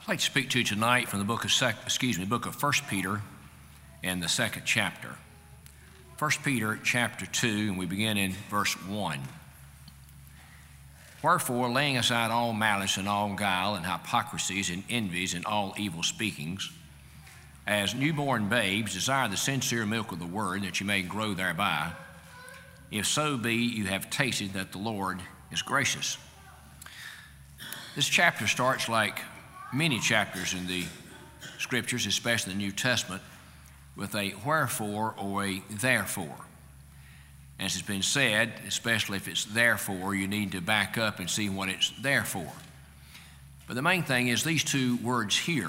I'd like to speak to you tonight from the book of 1 Peter and the second chapter. 1 Peter chapter 2, and we begin in verse 1. Wherefore, laying aside all malice and all guile and hypocrisies and envies and all evil speakings, as newborn babes desire the sincere milk of the word, that you may grow thereby, if so be you have tasted that the Lord is gracious. This chapter starts like many chapters in the Scriptures, especially the New Testament, with a wherefore or a therefore. As it's been said, especially if it's therefore, you need to back up and see what it's there for. But the main thing is these two words here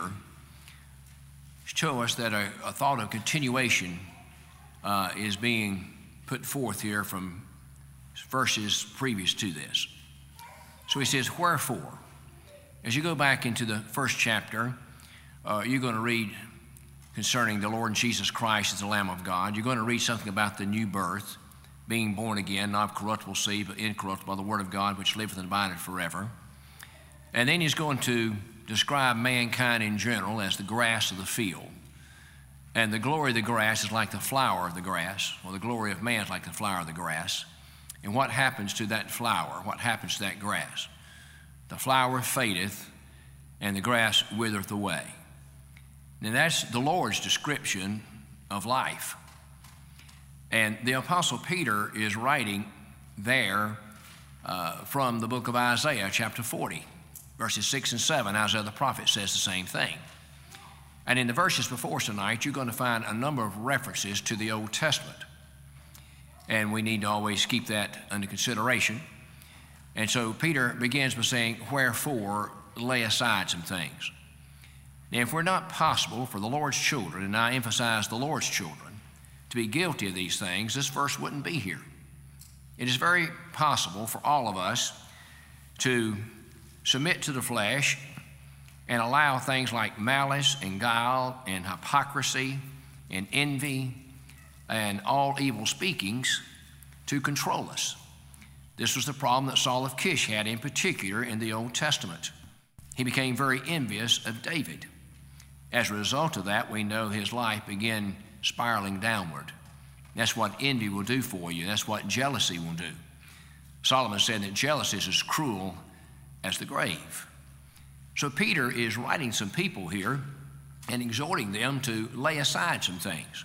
show us that a thought of continuation is being put forth here from verses previous to this. So he says, wherefore. As you go back into the first chapter, you're going to read concerning the Lord Jesus Christ as the Lamb of God. You're going to read something about the new birth, being born again, not of corruptible seed, but incorruptible, by the word of God, which liveth and abideth forever. And then he's going to describe mankind in general as the grass of the field. And the glory of the grass is like the flower of the grass, or the glory of man is like the flower of the grass. And what happens to that flower? What happens to that grass? The flower fadeth, and the grass withereth away. Now that's the Lord's description of life. And the Apostle Peter is writing there from the book of Isaiah, chapter 40, verses 6 and 7. Isaiah the prophet says the same thing. And in the verses before us tonight, you're going to find a number of references to the Old Testament. And we need to always keep that under consideration. And so Peter begins by saying, wherefore, lay aside some things. Now, if we're not possible for the Lord's children, and I emphasize the Lord's children, to be guilty of these things, this verse wouldn't be here. It is very possible for all of us to submit to the flesh and allow things like malice and guile and hypocrisy and envy and all evil speakings to control us. This was the problem that Saul of Kish had in particular in the Old Testament. He became very envious of David. As a result of that, we know his life began spiraling downward. That's what envy will do for you. That's what jealousy will do. Solomon said that jealousy is as cruel as the grave. So Peter is writing some people here and exhorting them to lay aside some things.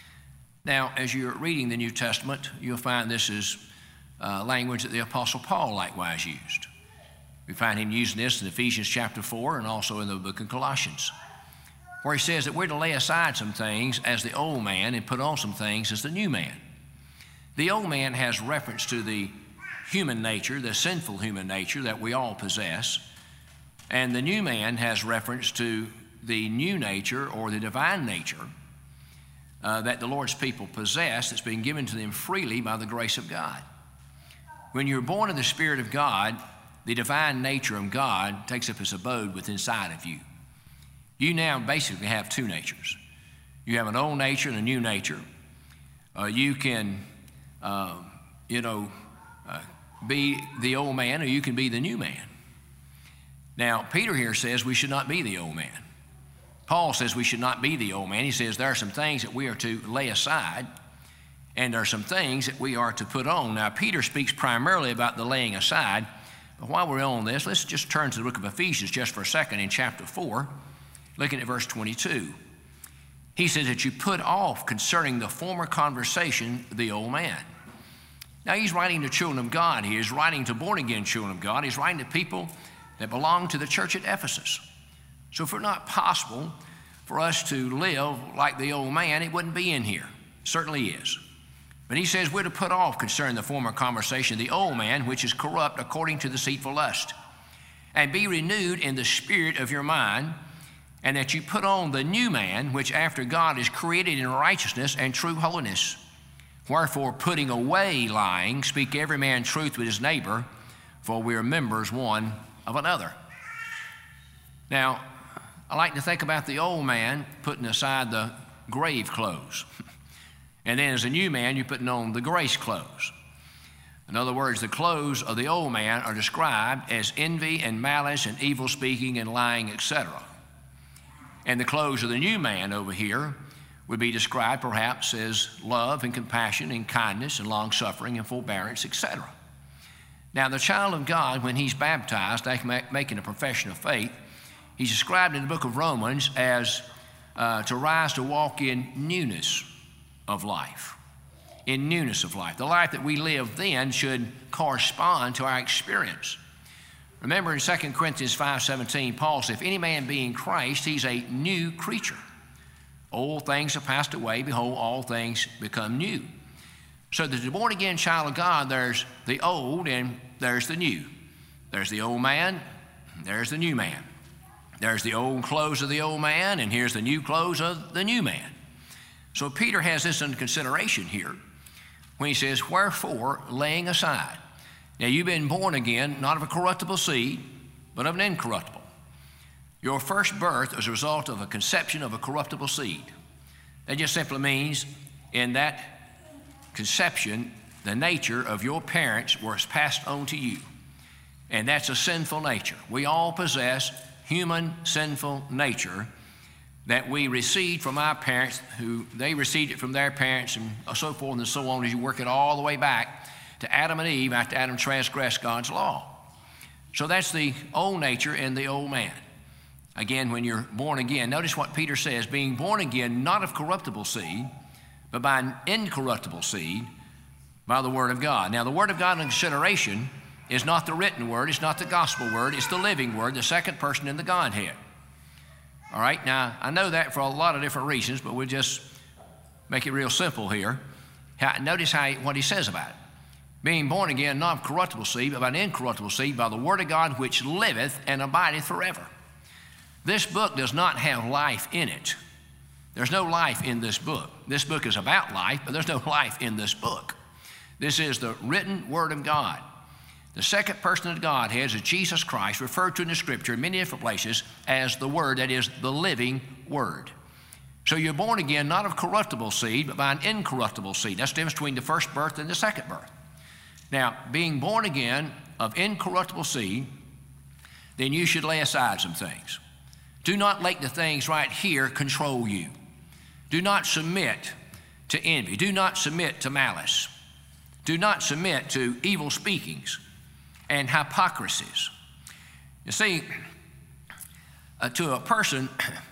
Now, as you're reading the New Testament, you'll find this is language that the Apostle Paul likewise used. We find him using this in Ephesians chapter 4 and also in the book of Colossians, where he says that we're to lay aside some things as the old man and put on some things as the new man. The old man has reference to the human nature, the sinful human nature that we all possess, and the new man has reference to the new nature or the divine nature that the Lord's people possess that's been given to them freely by the grace of God. When you're born of the Spirit of God, the divine nature of God takes up its abode within inside of you. You now basically have two natures. You have an old nature and a new nature. You can, be the old man, or you can be the new man. Now, Peter here says we should not be the old man. Paul says we should not be the old man. He says there are some things that we are to lay aside, and there are some things that we are to put on. Now, Peter speaks primarily about the laying aside, but while we're on this, let's just turn to the book of Ephesians just for a second in chapter 4, looking at verse 22. He says that you put off concerning the former conversation the old man. Now, he's writing to children of God. He is writing to born-again children of God. He's writing to people that belong to the church at Ephesus. So if it's not possible for us to live like the old man, it wouldn't be in here. It certainly is. But he says we're to put off concerning the former conversation the old man, which is corrupt according to deceitful lust, and be renewed in the spirit of your mind, and that you put on the new man, which after God is created in righteousness and true holiness. Wherefore, putting away lying, speak every man truth with his neighbor, for we are members one of another. Now, I like to think about the old man putting aside the grave clothes. And then as a new man, you're putting on the grace clothes. In other words, the clothes of the old man are described as envy and malice and evil speaking and lying, etc. And the clothes of the new man over here would be described perhaps as love and compassion and kindness and long-suffering and forbearance, etc. Now, the child of God, when he's baptized, making a profession of faith, he's described in the book of Romans as to rise to walk in newness of life. In newness of life. The life that we live then should correspond to our experience. Remember in 2 Corinthians 5:17, Paul said, if any man be in Christ, he's a new creature. Old things have passed away. Behold, all things become new. So that the born-again child of God, there's the old and there's the new. There's the old man, there's the new man. There's the old clothes of the old man, and here's the new clothes of the new man. So Peter has this under consideration here when he says, wherefore, laying aside. Now, you've been born again, not of a corruptible seed, but of an incorruptible. Your first birth is a result of a conception of a corruptible seed. That just simply means in that conception, the nature of your parents was passed on to you. And that's a sinful nature. We all possess human sinful nature that we received from our parents, who they received it from their parents, and so forth and so on, as you work it all the way back to Adam and Eve after Adam transgressed God's law. So that's the old nature and the old man. Again, when you're born again, notice what Peter says, being born again, not of corruptible seed, but by an incorruptible seed, by the word of God. Now, the word of God in consideration is not the written word, it's not the gospel word, it's the living word, the second person in the Godhead. All right, now, I know that for a lot of different reasons, but we'll just make it real simple here. Notice what he says about it. Being born again, not of corruptible seed, but by an incorruptible seed, by the word of God, which liveth and abideth forever. This book does not have life in it. There's no life in this book. This book is about life, but there's no life in this book. This is the written word of God. The second person of the Godhead is Jesus Christ, referred to in the Scripture in many different places as the Word, that is, the living Word. So you're born again not of corruptible seed, but by an incorruptible seed. That's the difference between the first birth and the second birth. Now, being born again of incorruptible seed, then you should lay aside some things. Do not let the things right here control you. Do not submit to envy. Do not submit to malice. Do not submit to evil speakings and hypocrisies. You see, to a person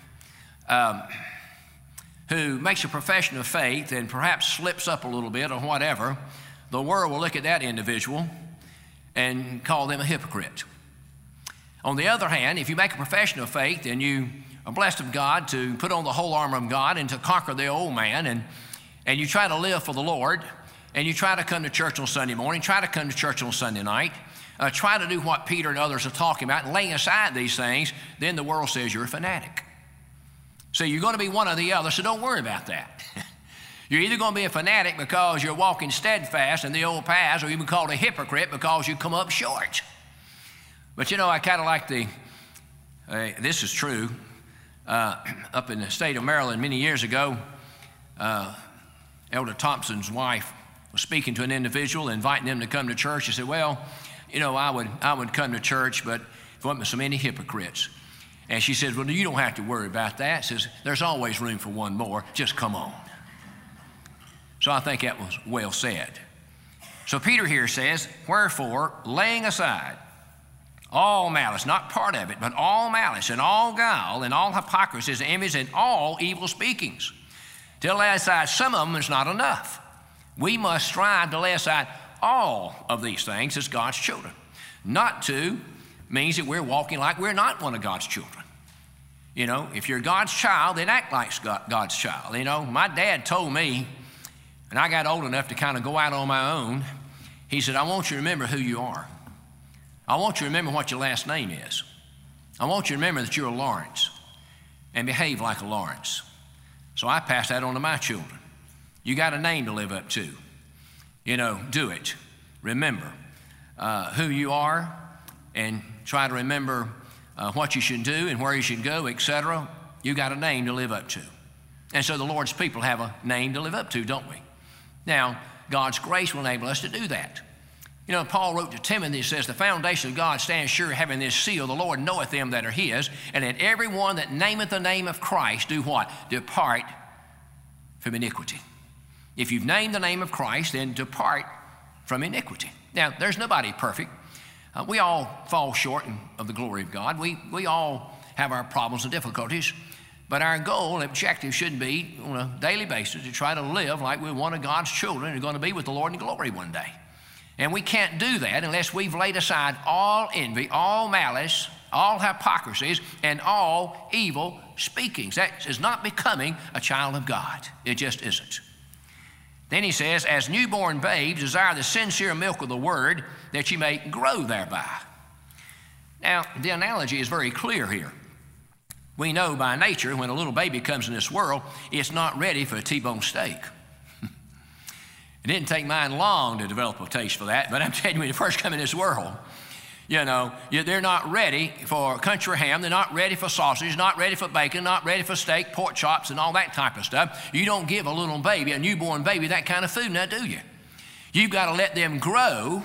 who makes a profession of faith and perhaps slips up a little bit or whatever, the world will look at that individual and call them a hypocrite. On the other hand, if you make a profession of faith and you are blessed of God to put on the whole armor of God and to conquer the old man, and you try to live for the Lord, and you try to come to church on Sunday morning, try to come to church on Sunday night, try to do what Peter and others are talking about and laying aside these things, then the world says you're a fanatic. So you're going to be one or the other, so don't worry about that. You're either going to be a fanatic because you're walking steadfast in the old paths, or you've been called a hypocrite because you come up short. But you know, I kind of like this is true, up in the state of Maryland many years ago, Elder Thompson's wife was speaking to an individual, inviting them to come to church. She said, well, you know, I would come to church, but there wasn't so many hypocrites. And she said, well, you don't have to worry about that. She says, there's always room for one more. Just come on. So I think that was well said. So Peter here says, wherefore, laying aside all malice, not part of it, but all malice and all guile and all hypocrisies and envies and all evil speakings. To lay aside some of them is not enough. We must strive to lay aside all of these things as God's children. Not to means that we're walking like we're not one of God's children. You know, if you're God's child, then act like God's child. You know, my dad told me, and I got old enough to kind of go out on my own, he said, I want you to remember who you are. I want you to remember what your last name is. I want you to remember that you're a Lawrence and behave like a Lawrence. So I pass that on to my children. You got a name to live up to. You know, do it. Remember who you are and try to remember what you should do and where you should go, etc. You got a name to live up to. And so the Lord's people have a name to live up to, don't we? Now, God's grace will enable us to do that. You know, Paul wrote to Timothy, he says, the foundation of God stands sure, having this seal, the Lord knoweth them that are his, and let every one that nameth the name of Christ do what? Depart from iniquity. If you've named the name of Christ, then depart from iniquity. Now, there's nobody perfect. We all fall short of the glory of God. We all have our problems and difficulties, but our goal and objective should be on a daily basis to try to live like we're one of God's children and are going to be with the Lord in glory one day. And we can't do that unless we've laid aside all envy, all malice, all hypocrisies, and all evil speakings. That is not becoming a child of God. It just isn't. Then he says, as newborn babes, desire the sincere milk of the word, that you may grow thereby. Now, the analogy is very clear here. We know by nature when a little baby comes in this world, it's not ready for a T-bone steak. It didn't take mine long to develop a taste for that, but I'm telling you, when you first come in this world, you know, they're not ready for country ham, they're not ready for sausage, not ready for bacon, not ready for steak, pork chops, and all that type of stuff. You don't give a little baby, a newborn baby, that kind of food now, do you? You've got to let them grow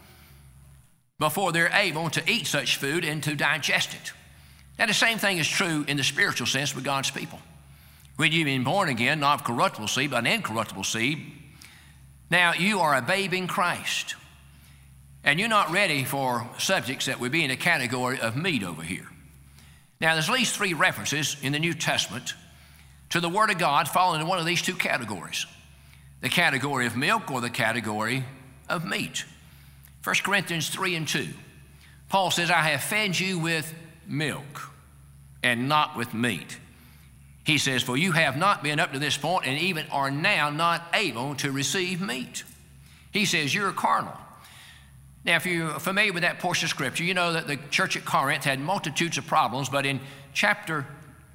before they're able to eat such food and to digest it. Now, the same thing is true in the spiritual sense with God's people. When you've been born again, not of corruptible seed, but an incorruptible seed, now you are a babe in Christ. And you're not ready for subjects that would be in the category of meat over here. Now, there's at least 3 references in the New Testament to the Word of God falling in one of these 2 categories, the category of milk or the category of meat. 1 Corinthians 3:2, Paul says, I have fed you with milk and not with meat. He says, for you have not been up to this point and even are now not able to receive meat. He says, you're carnal. Now, if you're familiar with that portion of Scripture, you know that the church at Corinth had multitudes of problems, but in chapter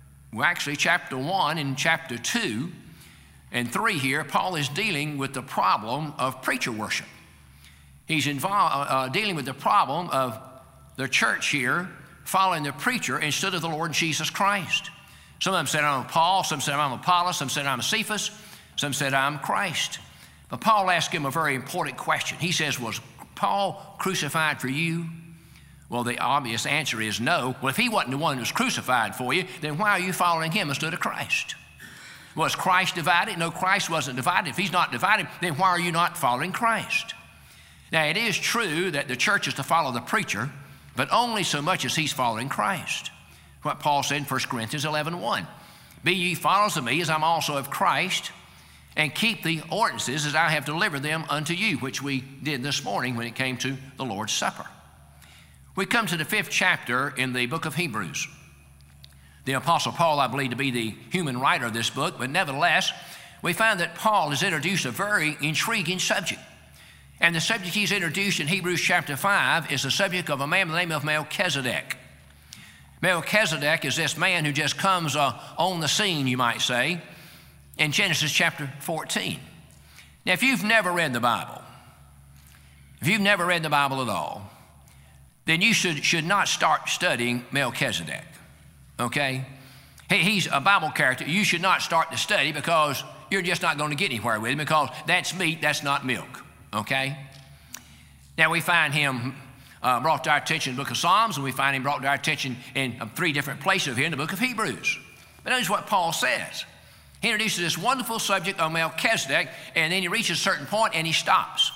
1 and chapter 2 and 3 here, Paul is dealing with the problem of preacher worship. He's dealing with the problem of the church here following the preacher instead of the Lord Jesus Christ. Some of them said, I'm Paul, some said, I'm Apollos, some said, I'm Cephas, some said, I'm Christ. But Paul asked him a very important question. He says, was Paul crucified for you? Well, the obvious answer is no. Well, if he wasn't the one who was crucified for you, then why are you following him instead of Christ? Was Christ divided? No, Christ wasn't divided. If he's not divided, then why are you not following Christ? Now, it is true that the church is to follow the preacher, but only so much as he's following Christ. What Paul said in 1 Corinthians 11:1. Be ye followers of me, as I'm also of Christ, and keep the ordinances as I have delivered them unto you, which we did this morning when it came to the Lord's Supper. We come to the 5th chapter in the book of Hebrews. The Apostle Paul, I believe, to be the human writer of this book, but nevertheless, we find that Paul has introduced a very intriguing subject. And the subject he's introduced in Hebrews chapter 5 is the subject of a man by the name of Melchizedek. Melchizedek is this man who just comes on the scene, you might say, in Genesis chapter 14. Now, if you've never read the Bible, if you've never read the Bible at all, then you should not start studying Melchizedek, okay? He's a Bible character. You should not start to study because you're just not going to get anywhere with him because that's meat, that's not milk, okay? Now, we find him brought to our attention in the book of Psalms, and we find him brought to our attention in 3 different places here in the book of Hebrews. But notice what Paul says. He introduces this wonderful subject of Melchizedek, and then he reaches a certain point and he stops.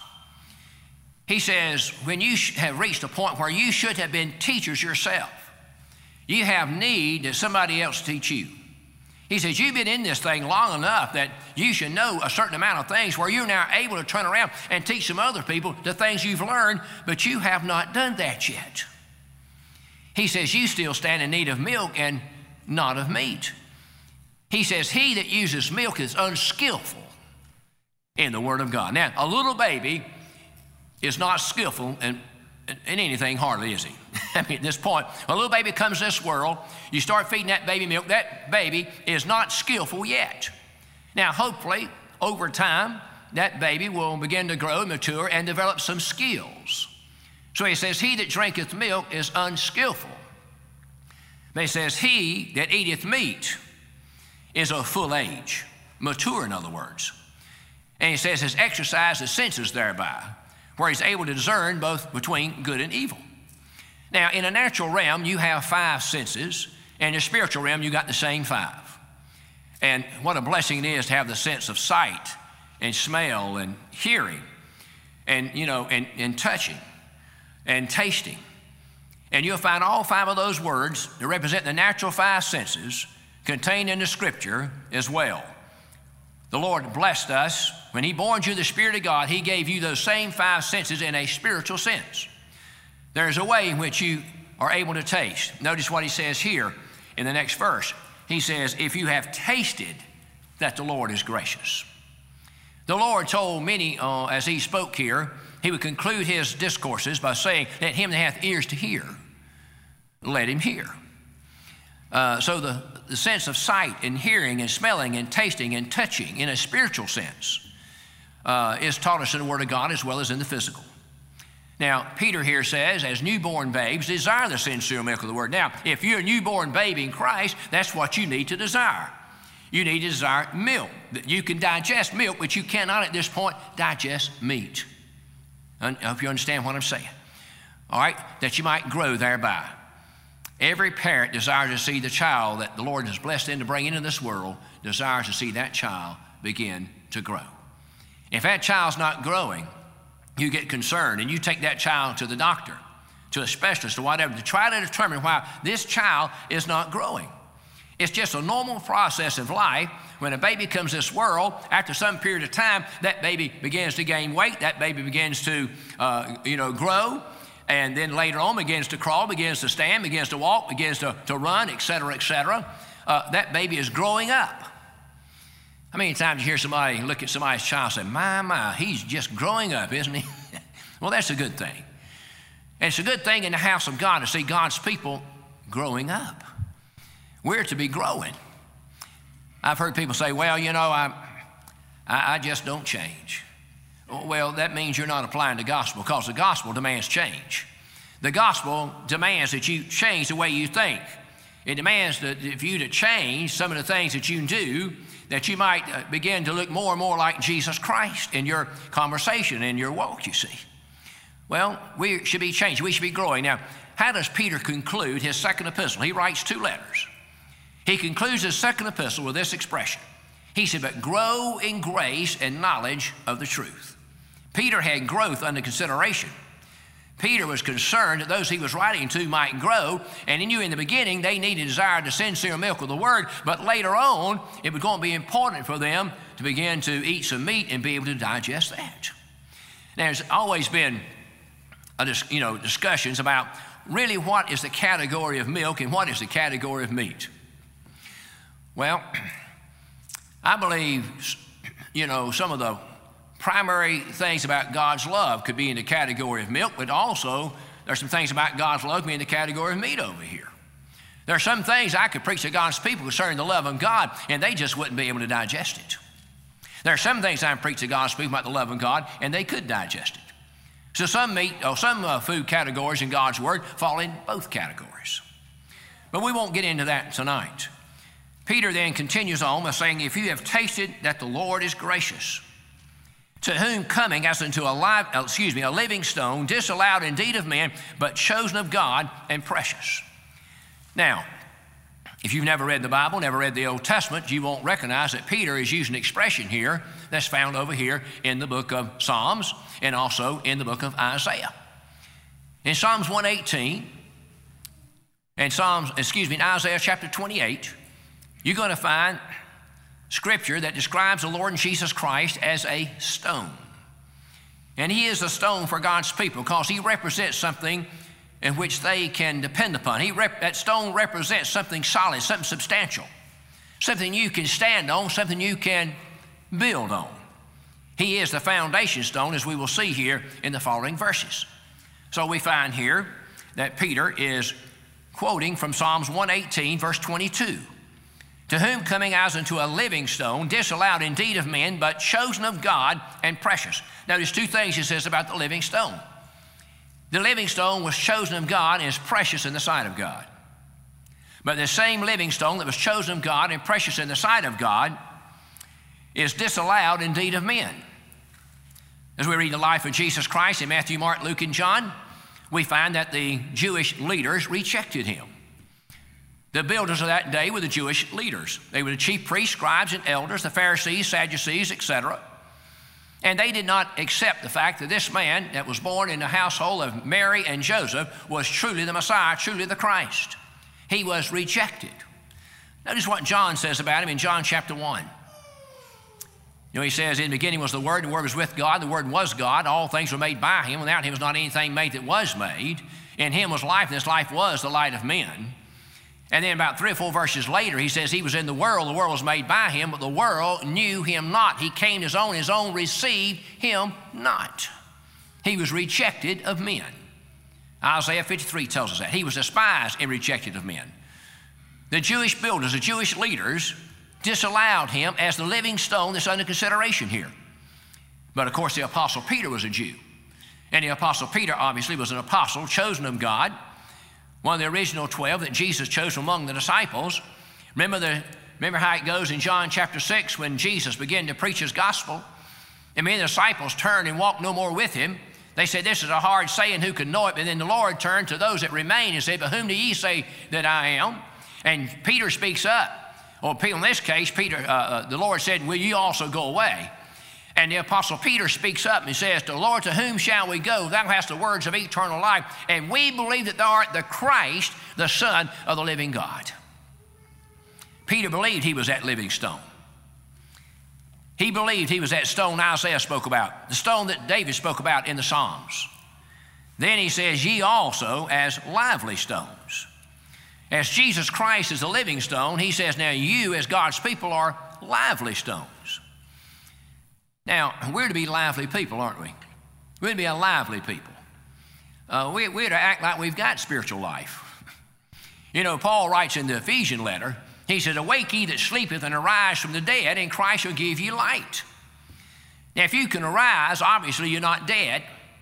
He says, when you have reached a point where you should have been teachers yourself, you have need that somebody else teach you. He says, you've been in this thing long enough that you should know a certain amount of things where you're now able to turn around and teach some other people the things you've learned, but you have not done that yet. He says, you still stand in need of milk and not of meat. He says, he that uses milk is unskillful in the Word of God. Now, a little baby is not skillful in anything hardly, is he? I mean, at this point, a little baby comes to this world, you start feeding that baby milk, that baby is not skillful yet. Now, hopefully, over time, that baby will begin to grow, mature, and develop some skills. So he says, he that drinketh milk is unskillful. But he says, he that eateth meat is of full age, mature in other words. And he says, has exercised the senses thereby, where he's able to discern both between good and evil. Now, in a natural realm, you have 5 senses. In the spiritual realm, you got the same 5. And what a blessing it is to have the sense of sight and smell and hearing and, and touching and tasting. And you'll find all 5 of those words that represent the natural 5 senses contained in the Scripture as well. The Lord blessed us. When he born you the Spirit of God, he gave you those same 5 senses in a spiritual sense. There's a way in which you are able to taste. Notice what he says here in the next verse. He says, if you have tasted that the Lord is gracious. The Lord told many as he spoke here, he would conclude his discourses by saying, let him that hath ears to hear, let him hear. So the sense of sight and hearing and smelling and tasting and touching in a spiritual sense is taught us in the Word of God as well as in the physical. Now, Peter here says, as newborn babes, desire the sincere milk of the Word. Now, if you're a newborn baby in Christ, that's what you need to desire. You need to desire milk. You can digest milk, but you cannot at this point digest meat. I hope you understand what I'm saying. All right? That you might grow thereby. Every parent desires to see the child that the Lord has blessed them to bring into this world, desires to see that child begin to grow. If that child's not growing, you get concerned and you take that child to the doctor, to a specialist or whatever, to try to determine why this child is not growing. It's just a normal process of life. When a baby comes to this world, after some period of time, that baby begins to gain weight, that baby begins to grow, and then later on begins to crawl, begins to stand, begins to walk, begins to run, et cetera, et cetera. That baby is growing up. How many times you hear somebody look at somebody's child and say, my, he's just growing up, isn't he? Well, that's a good thing. And it's a good thing in the house of God to see God's people growing up. We're to be growing. I've heard people say, well, I just don't change. Well, that means you're not applying the gospel, because the gospel demands change. The gospel demands that you change the way you think. It demands that for you to change some of the things that you do, that you might begin to look more and more like Jesus Christ in your conversation, in your walk, you see. Well, we should be changed. We should be growing. Now, how does Peter conclude his second epistle? He writes 2 letters. He concludes his second epistle with this expression. He said, but grow in grace and knowledge of the truth. Peter had growth under consideration. Peter was concerned that those he was writing to might grow, and he knew in the beginning they needed to desire the sincere milk of the Word, but later on it was going to be important for them to begin to eat some meat and be able to digest that. Now, there's always been discussions about really what is the category of milk and what is the category of meat. Well, I believe, some of the primary things about God's love could be in the category of milk, but also there's some things about God's love be in the category of meat over here. There are some things I could preach to God's people concerning the love of God, and they just wouldn't be able to digest it. There are some things I can preach to God's people about the love of God, and they could digest it. So some food categories in God's Word fall in both categories. But we won't get into that tonight. Peter then continues on by saying, if you have tasted that the Lord is gracious, to whom coming as unto a living stone, disallowed indeed of men, but chosen of God and precious. Now, if you've never read the Bible, never read the Old Testament, you won't recognize that Peter is using an expression here that's found over here in the book of Psalms and also in the book of Isaiah. In Psalms 118 and in Isaiah chapter 28, you're going to find Scripture that describes the Lord Jesus Christ as a stone. And he is a stone for God's people because he represents something in which they can depend upon. That stone represents something solid, something substantial, something you can stand on, something you can build on. He is the foundation stone, as we will see here in the following verses. So we find here that Peter is quoting from Psalms 118, verse 22. To whom coming as unto a living stone, disallowed indeed of men, but chosen of God and precious. Now there's 2 things he says about the living stone. The living stone was chosen of God and is precious in the sight of God. But the same living stone that was chosen of God and precious in the sight of God is disallowed indeed of men. As we read the life of Jesus Christ in Matthew, Mark, Luke, and John, we find that the Jewish leaders rejected him. The builders of that day were the Jewish leaders. They were the chief priests, scribes, and elders, the Pharisees, Sadducees, etc. And they did not accept the fact that this man that was born in the household of Mary and Joseph was truly the Messiah, truly the Christ. He was rejected. Notice what John says about him in John chapter 1. He says, in the beginning was the Word, and the Word was with God, the Word was God. All things were made by him. Without him was not anything made that was made. In him was life, and this life was the light of men. And then about 3 or 4 verses later, he says, he was in the world was made by him, but the world knew him not. He came to his own received him not. He was rejected of men. Isaiah 53 tells us that. He was despised and rejected of men. The Jewish builders, the Jewish leaders, disallowed him as the living stone that's under consideration here. But of course, the Apostle Peter was a Jew. And the Apostle Peter obviously was an apostle chosen of God, one of the original 12 that Jesus chose from among the disciples. Remember how it goes in John chapter 6 when Jesus began to preach his gospel, and many of the disciples turned and walked no more with him. They said, this is a hard saying, who can know it? But then the Lord turned to those that remain and said, but whom do ye say that I am? And Peter speaks up. Or in this case, the Lord said, will you also go away? And the Apostle Peter speaks up and he says, the Lord, to whom shall we go? Thou hast the words of eternal life. And we believe that thou art the Christ, the Son of the living God. Peter believed he was that living stone. He believed he was that stone Isaiah spoke about, the stone that David spoke about in the Psalms. Then he says, ye also as lively stones. As Jesus Christ is the living stone, he says, now you as God's people are lively stones. Now, we're to be lively people, aren't we? We're to be a lively people. We're to act like we've got spiritual life. Paul writes in the Ephesian letter, he says, awake ye that sleepeth, and arise from the dead, and Christ shall give you light. Now, if you can arise, obviously you're not dead,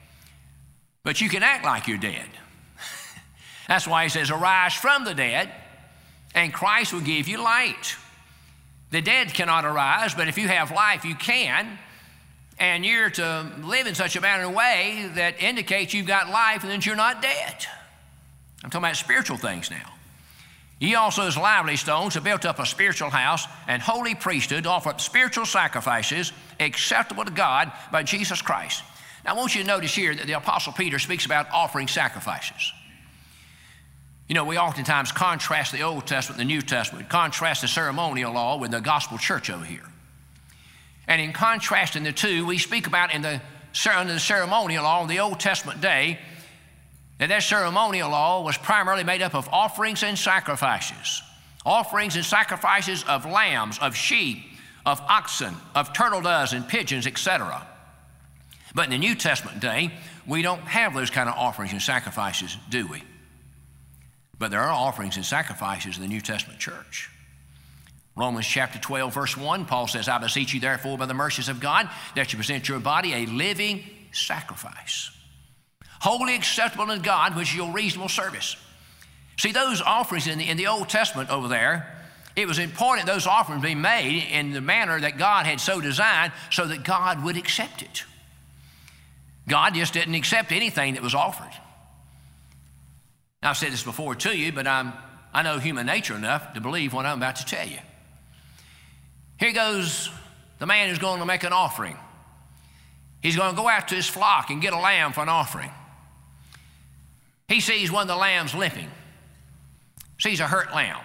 but you can act like you're dead. That's why he says, arise from the dead, and Christ will give you light. The dead cannot arise, but if you have life, you can. And you're to live in such a manner and way that indicates you've got life and that you're not dead. I'm talking about spiritual things now. Ye also as lively stones have built up a spiritual house and holy priesthood to offer up spiritual sacrifices acceptable to God by Jesus Christ. Now I want you to notice here that the Apostle Peter speaks about offering sacrifices. We oftentimes contrast the Old Testament and the New Testament, contrast the ceremonial law with the gospel church over here. And in contrasting the two, we speak about under the ceremonial law in the Old Testament day, that ceremonial law was primarily made up of offerings and sacrifices. Offerings and sacrifices of lambs, of sheep, of oxen, of turtle doves and pigeons, etc. But in the New Testament day, we don't have those kind of offerings and sacrifices, do we? But there are offerings and sacrifices in the New Testament church. Romans chapter 12, verse 1, Paul says, I beseech you therefore by the mercies of God that you present your body a living sacrifice, wholly acceptable to God, which is your reasonable service. See, those offerings in the Old Testament over there, it was important those offerings be made in the manner that God had so designed so that God would accept it. God just didn't accept anything that was offered. Now, I've said this before to you, but I know human nature enough to believe what I'm about to tell you. Here goes the man who's going to make an offering. He's going to go out to his flock and get a lamb for an offering. He sees one of the lambs limping, sees a hurt lamb.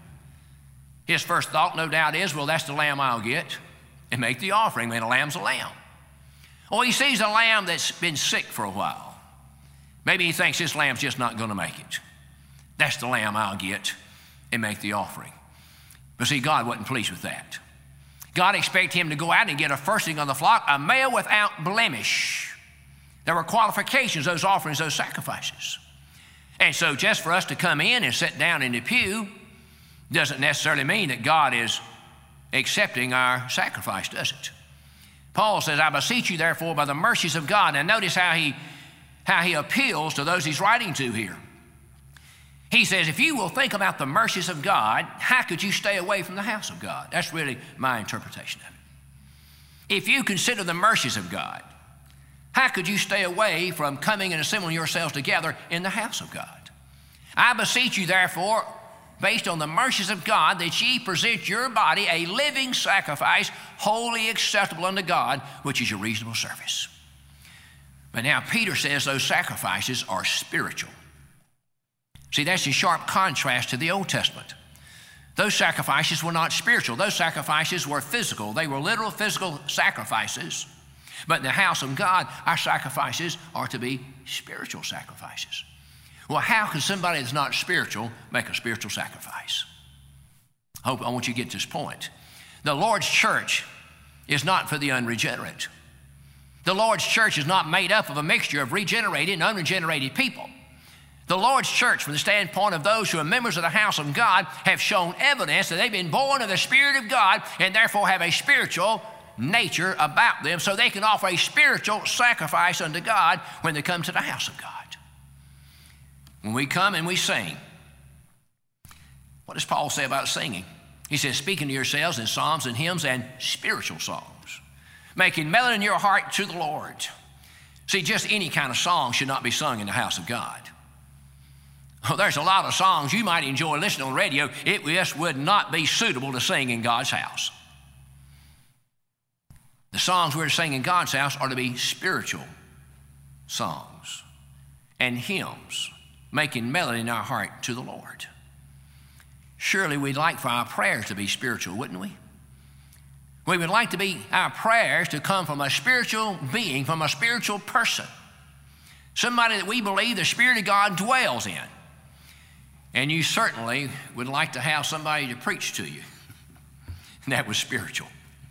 His first thought, no doubt, is, well, that's the lamb I'll get and make the offering. Man, a lamb's a lamb. Or he sees a lamb that's been sick for a while. Maybe he thinks this lamb's just not going to make it. That's the lamb I'll get and make the offering. But see, God wasn't pleased with that. God expected him to go out and get a firstling of the flock, a male without blemish. There were qualifications, those offerings, those sacrifices. And so just for us to come in and sit down in the pew doesn't necessarily mean that God is accepting our sacrifice, does it? Paul says, I beseech you therefore by the mercies of God. And notice how he appeals to those he's writing to here. He says, if you will think about the mercies of God, how could you stay away from the house of God? That's really my interpretation of it. If you consider the mercies of God, How could you stay away from coming and assembling yourselves together in the house of God? I beseech you, therefore, based on the mercies of God, that ye present your body a living sacrifice, wholly acceptable unto God, which is your reasonable service. But now Peter says those sacrifices are spiritual. See, that's in sharp contrast to the Old Testament. Those sacrifices were not spiritual. Those sacrifices were physical. They were literal physical sacrifices. But in the house of God, our sacrifices are to be spiritual sacrifices. Well, how can somebody that's not spiritual make a spiritual sacrifice? I want you to get this point. The Lord's church is not for the unregenerate. The Lord's church is not made up of a mixture of regenerated and unregenerated people. The Lord's church, from the standpoint of those who are members of the house of God, have shown evidence that they've been born of the Spirit of God and therefore have a spiritual nature about them, so they can offer a spiritual sacrifice unto God when they come to the house of God. When we come and we sing, what does Paul say about singing? He says, speaking to yourselves in psalms and hymns and spiritual songs, making melody in your heart to the Lord. See, just any kind of song should not be sung in the house of God. Oh, there's a lot of songs you might enjoy listening on the radio. It just would not be suitable to sing in God's house. The songs we're to sing in God's house are to be spiritual songs and hymns, making melody in our heart to the Lord. Surely we'd like for our prayers to be spiritual, wouldn't we? We would like our prayers to come from a spiritual being, from a spiritual person, somebody that we believe the Spirit of God dwells in. And you certainly would like to have somebody to preach to you. And that was spiritual.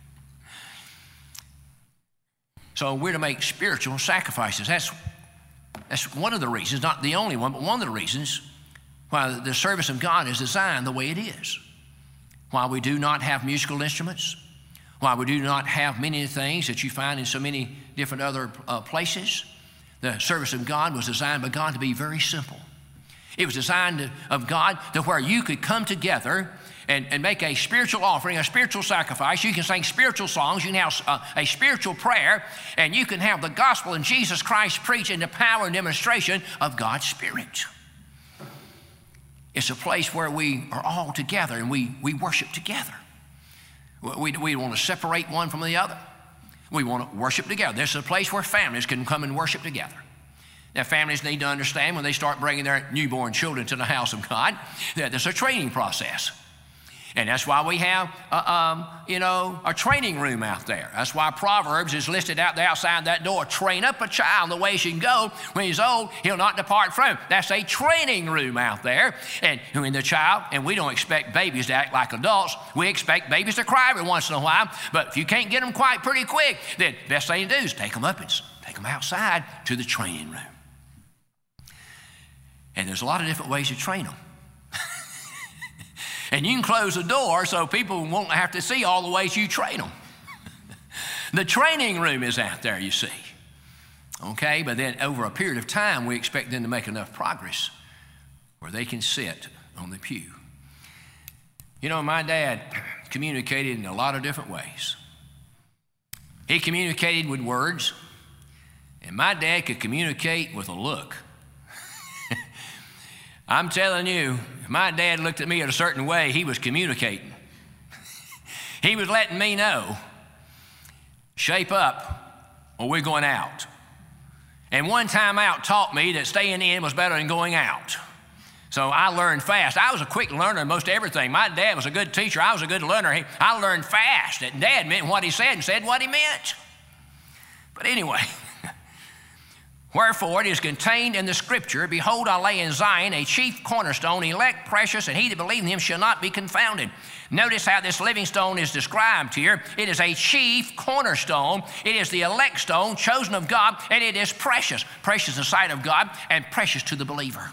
So we're to make spiritual sacrifices. That's one of the reasons, not the only one, but one of the reasons why the service of God is designed the way it is. Why we do not have musical instruments, why we do not have many things that you find in so many different other places. The service of God was designed by God to be very simple. It was designed of God to where you could come together and make a spiritual offering, a spiritual sacrifice. You can sing spiritual songs, you can have a spiritual prayer, and you can have the gospel in Jesus Christ preached in the power and demonstration of God's Spirit. It's a place where we are all together and we worship together. We want to separate one from the other. We want to worship together. This is a place where families can come and worship together. Now, families need to understand when they start bringing their newborn children to the house of God that there's a training process. And that's why we have, a training room out there. That's why Proverbs is listed out there outside that door. Train up a child the way he should go. When he's old, he'll not depart from him. That's a training room out there. And when the child, and we don't expect babies to act like adults. We expect babies to cry every once in a while. But if you can't get them quite pretty quick, then the best thing to do is take them up and take them outside to the training room. And there's a lot of different ways to train them. And you can close the door so people won't have to see all the ways you train them. The training room is out there, you see. Okay, but then over a period of time, we expect them to make enough progress where they can sit on the pew. You know, my dad communicated in a lot of different ways. He communicated with words, and my dad could communicate with a look. I'm telling you, if my dad looked at me in a certain way, he was communicating. He was letting me know, shape up or we're going out. And one time out taught me that staying in was better than going out. So I learned fast. I was a quick learner in most everything. My dad was a good teacher. I was a good learner. I learned fast that Dad meant what he said and said what he meant. But anyway, wherefore it is contained in the Scripture, behold, I lay in Zion a chief cornerstone, elect, precious, and he that believeth in him shall not be confounded. Notice how this living stone is described here. It is a chief cornerstone. It is the elect stone, chosen of God, and it is precious. Precious in the sight of God and precious to the believer.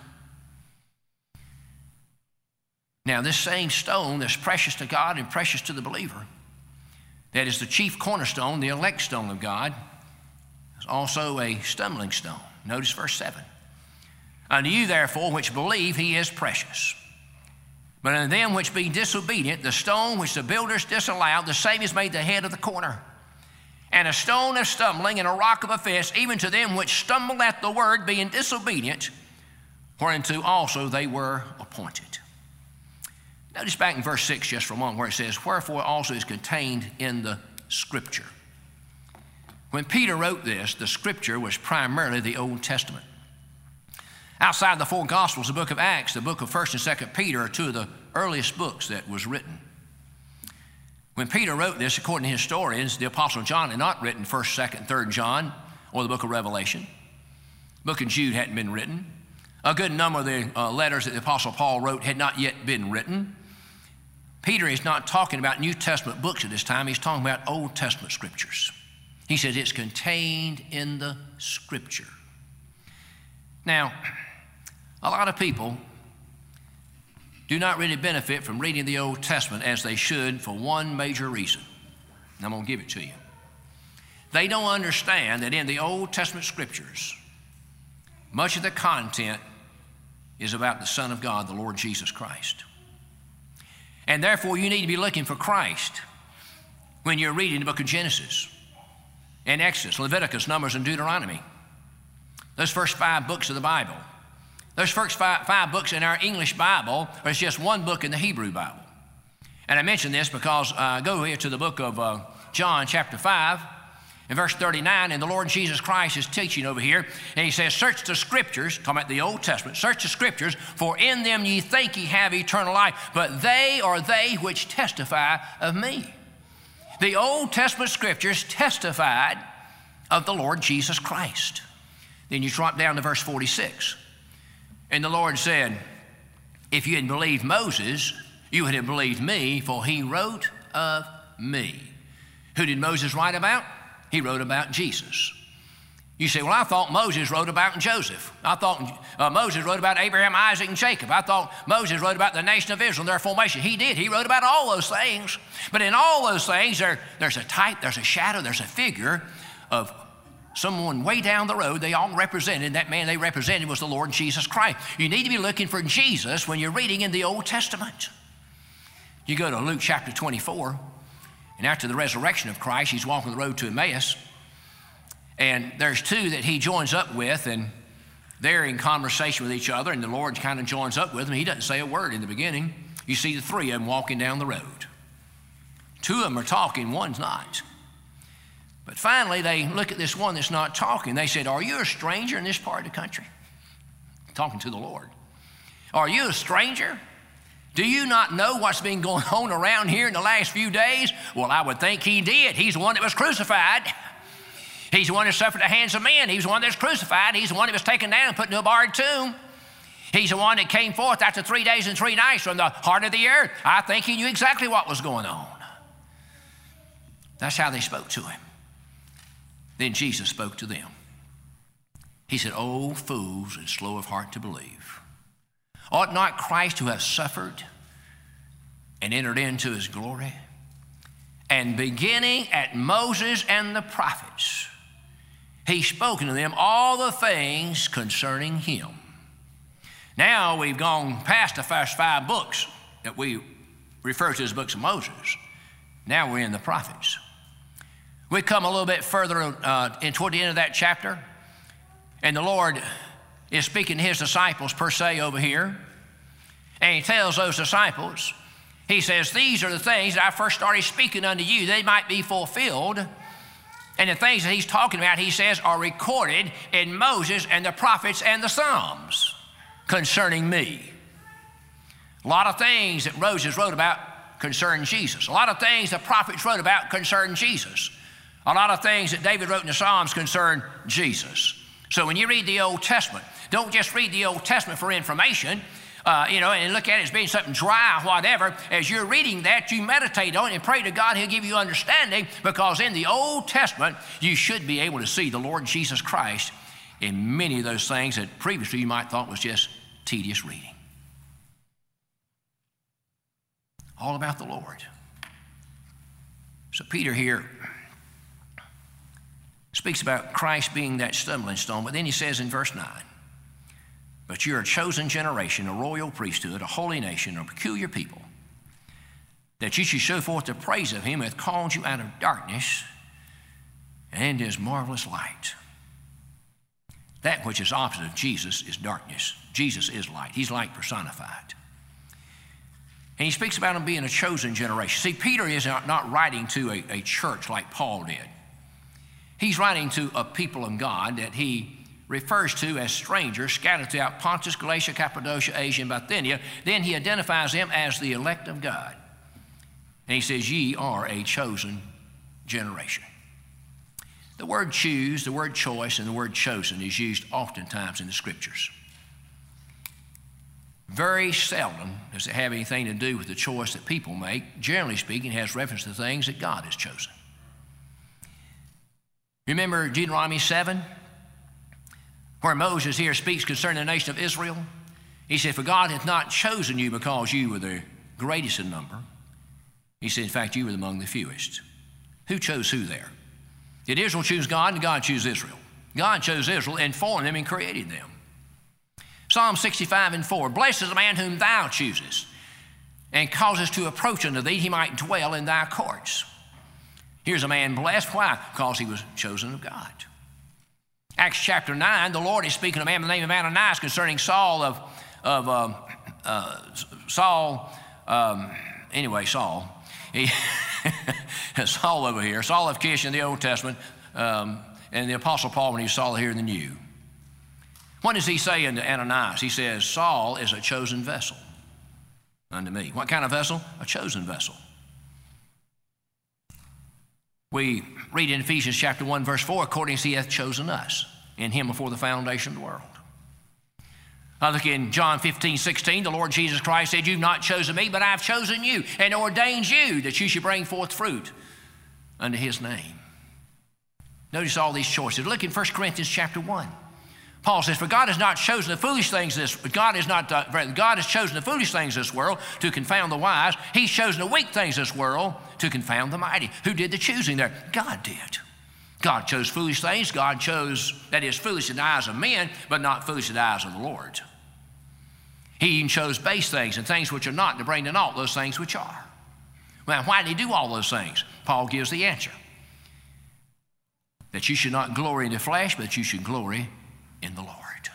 Now, this same stone that's precious to God and precious to the believer, that is the chief cornerstone, the elect stone of God, is also a stumbling stone. Notice verse 7. Unto you, therefore, which believe, he is precious. But unto them which be disobedient, the stone which the builders disallowed, the same is made the head of the corner. and a stone of stumbling and a rock of offense, even to them which stumble at the word, being disobedient, whereunto also they were appointed. Notice back in verse 6 just for a moment where it says, wherefore also is contained in the Scripture. When Peter wrote this, the Scripture was primarily the Old Testament. Outside the four Gospels, the book of Acts, the book of 1st and 2nd Peter are two of the earliest books that was written. When Peter wrote this, according to historians, the Apostle John had not written 1st, 2nd, 3rd John or the book of Revelation. The book of Jude hadn't been written. A good number of the letters that the Apostle Paul wrote had not yet been written. Peter is not talking about New Testament books at this time. He's talking about Old Testament scriptures. He says it's contained in the Scripture. Now, a lot of people do not really benefit from reading the Old Testament as they should for one major reason. And I'm going to give it to you. They don't understand that in the Old Testament scriptures, much of the content is about the Son of God, the Lord Jesus Christ. And therefore, you need to be looking for Christ when you're reading the book of Genesis and Exodus, Leviticus, Numbers, and Deuteronomy. Those first 5 books of the Bible. Those first five books in our English Bible are just one book in the Hebrew Bible. And I mention this because go here to the book of John chapter 5 and verse 39, and the Lord Jesus Christ is teaching over here, and he says, search the Scriptures, talking about the Old Testament, search the Scriptures, for in them ye think ye have eternal life, but they are they which testify of me. The Old Testament Scriptures testified of the Lord Jesus Christ. Then you drop down to verse 46. And the Lord said, if you had believed Moses, you would have believed me, for he wrote of me. Who did Moses write about? He wrote about Jesus. You say, well, I thought Moses wrote about Joseph. I thought Moses wrote about Abraham, Isaac, and Jacob. I thought Moses wrote about the nation of Israel and their formation. He did. He wrote about all those things. But in all those things, there's a type, there's a shadow, there's a figure of someone way down the road. They all represented, that man they represented was the Lord Jesus Christ. You need to be looking for Jesus when you're reading in the Old Testament. You go to Luke chapter 24, and after the resurrection of Christ, he's walking the road to Emmaus, and there's 2 that he joins up with, and they're in conversation with each other, and the Lord kind of joins up with them. He doesn't say a word in the beginning. You see the 3 of them walking down the road. 2 of them are talking, one's not. But finally, they look at this one that's not talking. They said, are you a stranger in this part of the country? Talking to the Lord. Are you a stranger? Do you not know what's been going on around here in the last few days? Well, I would think he did. He's the one that was crucified. He's the one that suffered at the hands of men. He's the one that's crucified. He's the one that was taken down and put into a borrowed tomb. He's the one that came forth after 3 days and 3 nights from the heart of the earth. I think he knew exactly what was going on. That's how they spoke to him. Then Jesus spoke to them. He said, "O fools and slow of heart to believe, ought not Christ to have suffered and entered into his glory? And beginning at Moses and the prophets, he's spoken to them all the things concerning him." Now we've gone past the first 5 books that we refer to as books of Moses. Now we're in the prophets. We come a little bit further in toward the end of that chapter, and the Lord is speaking to his disciples per se over here, and he tells those disciples, he says, "These are the things that I first started speaking unto you, they might be fulfilled." And the things that he's talking about, he says, are recorded in Moses and the prophets and the Psalms concerning me. A lot of things that Moses wrote about concern Jesus. A lot of things the prophets wrote about concern Jesus. A lot of things that David wrote in the Psalms concern Jesus. So when you read the Old Testament, don't just read the Old Testament for information, and look at it as being something dry or whatever. As you're reading that, you meditate on it and pray to God he'll give you understanding, because in the Old Testament, you should be able to see the Lord Jesus Christ in many of those things that previously you might thought was just tedious reading. All about the Lord. So Peter here speaks about Christ being that stumbling stone, but then he says in verse 9, "But you're a chosen generation, a royal priesthood, a holy nation, a peculiar people, that you should show forth the praise of him who hath called you out of darkness and his marvelous light. That which is opposite of Jesus is darkness. Jesus is light. He's light personified. And he speaks about him being a chosen generation. See, Peter is not writing to a church like Paul did. He's writing to a people of God that he refers to as strangers scattered throughout Pontus, Galatia, Cappadocia, Asia, and Bithynia. Then he identifies them as the elect of God. And he says, ye are a chosen generation. The word choose, the word choice, and the word chosen is used oftentimes in the Scriptures. Very seldom does it have anything to do with the choice that people make. Generally speaking, it has reference to things that God has chosen. Remember Deuteronomy 7, where Moses here speaks concerning the nation of Israel? He said, for God hath not chosen you because you were the greatest in number. He said, in fact, you were among the fewest. Who chose who there? Did Israel choose God, and God choose Israel? God chose Israel and formed them and created them. Psalm 65:4, blessed is the man whom thou choosest, and causest to approach unto thee, he might dwell in thy courts. Here's a man blessed. Why? Because he was chosen of God. Acts chapter 9, the Lord is speaking to a man by the name of Ananias concerning Saul Saul. Saul over here, Saul of Kish in the Old Testament, and the Apostle Paul when he saw here in the New. What does he say in Ananias? He says, Saul is a chosen vessel unto me. What kind of vessel? A chosen vessel. We read in Ephesians chapter 1, verse 4, according as he hath chosen us in him before the foundation of the world. I look in John 15:16, the Lord Jesus Christ said, you've not chosen me, but I've chosen you and ordained you that you should bring forth fruit unto his name. Notice all these choices. Look in 1 Corinthians chapter 1. Paul says, for God has not chosen the foolish things God has chosen the foolish things of this world to confound the wise. He's chosen the weak things of this world to confound the mighty. Who did the choosing there? God did. God chose foolish things. God chose, that is, foolish in the eyes of men, but not foolish in the eyes of the Lord. He even chose base things and things which are not to bring to naught those things which are. Well, why did he do all those things? Paul gives the answer. That you should not glory in the flesh, but you should glory in the Lord.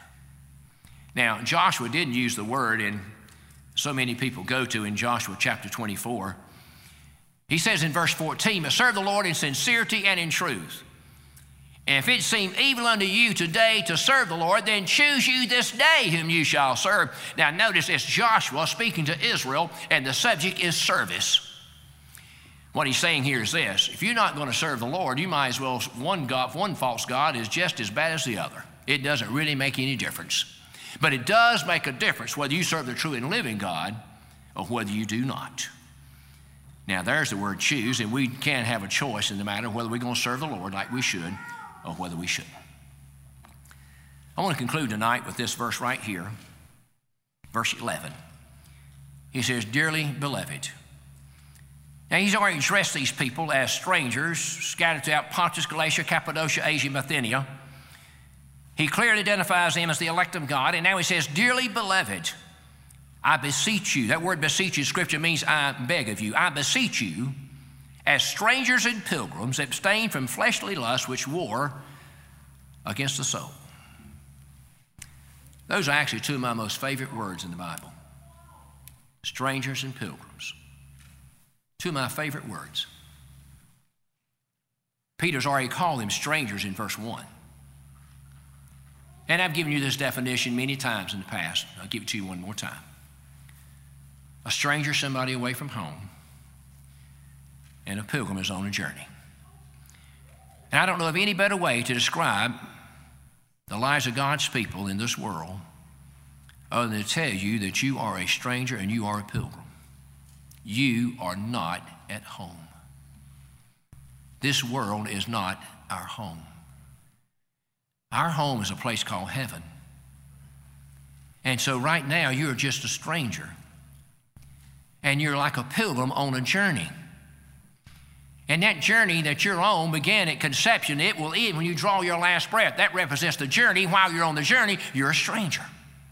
Now, Joshua didn't use the word, and so many people go to in Joshua chapter 24. He says in verse 14, but serve the Lord in sincerity and in truth. And if it seem evil unto you today to serve the Lord, then choose you this day whom you shall serve. Now notice it's Joshua speaking to Israel, and the subject is service. What he's saying here is this: if you're not going to serve the Lord, you might as well, one false god is just as bad as the other. It doesn't really make any difference. But it does make a difference whether you serve the true and living God or whether you do not. Now there's the word choose, and we can't have a choice in the matter whether we're going to serve the Lord like we should or whether we shouldn't. I want to conclude tonight with this verse right here, verse 11. He says, dearly beloved. Now he's already addressed these people as strangers scattered throughout Pontus, Galatia, Cappadocia, Asia, and Bithynia. He clearly identifies them as the elect of God, and now he says, dearly beloved, I beseech you. That word beseech in Scripture means I beg of you. I beseech you, as strangers and pilgrims, abstain from fleshly lusts which war against the soul. Those are actually two of my most favorite words in the Bible. Strangers and pilgrims. Two of my favorite words. Peter's already called them strangers in verse 1. And I've given you this definition many times in the past. I'll give it to you one more time. A stranger is somebody away from home, and a pilgrim is on a journey. And I don't know of any better way to describe the lives of God's people in this world other than to tell you that you are a stranger and you are a pilgrim. You are not at home. This world is not our home. Our home is a place called heaven. And so right now you're just a stranger. And you're like a pilgrim on a journey. And that journey that you're on began at conception. It will end when you draw your last breath. That represents the journey. While you're on the journey, you're a stranger.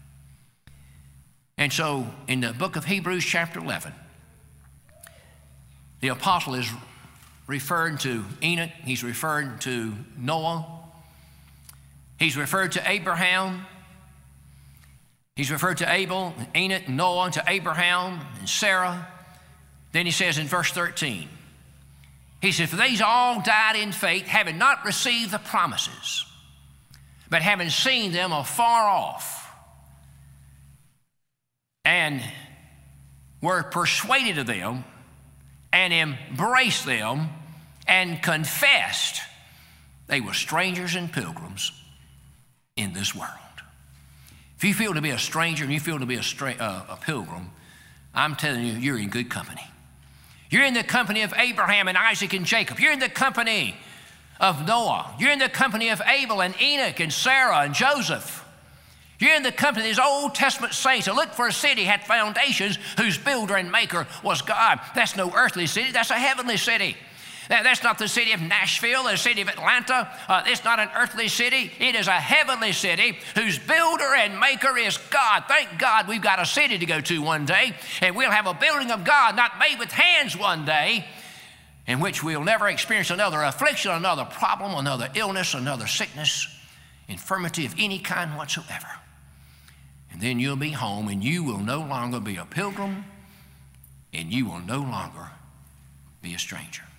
And so in the book of Hebrews chapter 11, the apostle is referred to Enoch. He's referred to Noah. He's referred to Abraham. He's referred to Abel, Enoch, Noah, to Abraham and Sarah. Then he says in verse 13, he said, for these all died in faith, having not received the promises, but having seen them afar off, and were persuaded of them, and embraced them, and confessed they were strangers and pilgrims in this world. If you feel to be a stranger and you feel to be a pilgrim, I'm telling you, you're in good company. You're in the company of Abraham and Isaac and Jacob. You're in the company of Noah. You're in the company of Abel and Enoch and Sarah and Joseph. You're in the company of these Old Testament saints who looked for a city, had foundations, whose builder and maker was God. That's no earthly city, that's a heavenly city. That's not the city of Nashville, the city of Atlanta. It's not an earthly city. It is a heavenly city whose builder and maker is God. Thank God we've got a city to go to one day, and we'll have a building of God not made with hands one day, in which we'll never experience another affliction, another problem, another illness, another sickness, infirmity of any kind whatsoever. And then you'll be home, and you will no longer be a pilgrim, and you will no longer be a stranger.